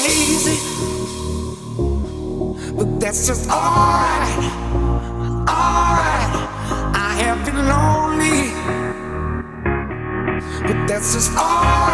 crazy, but that's just alright, alright. I have been lonely, but that's just alright.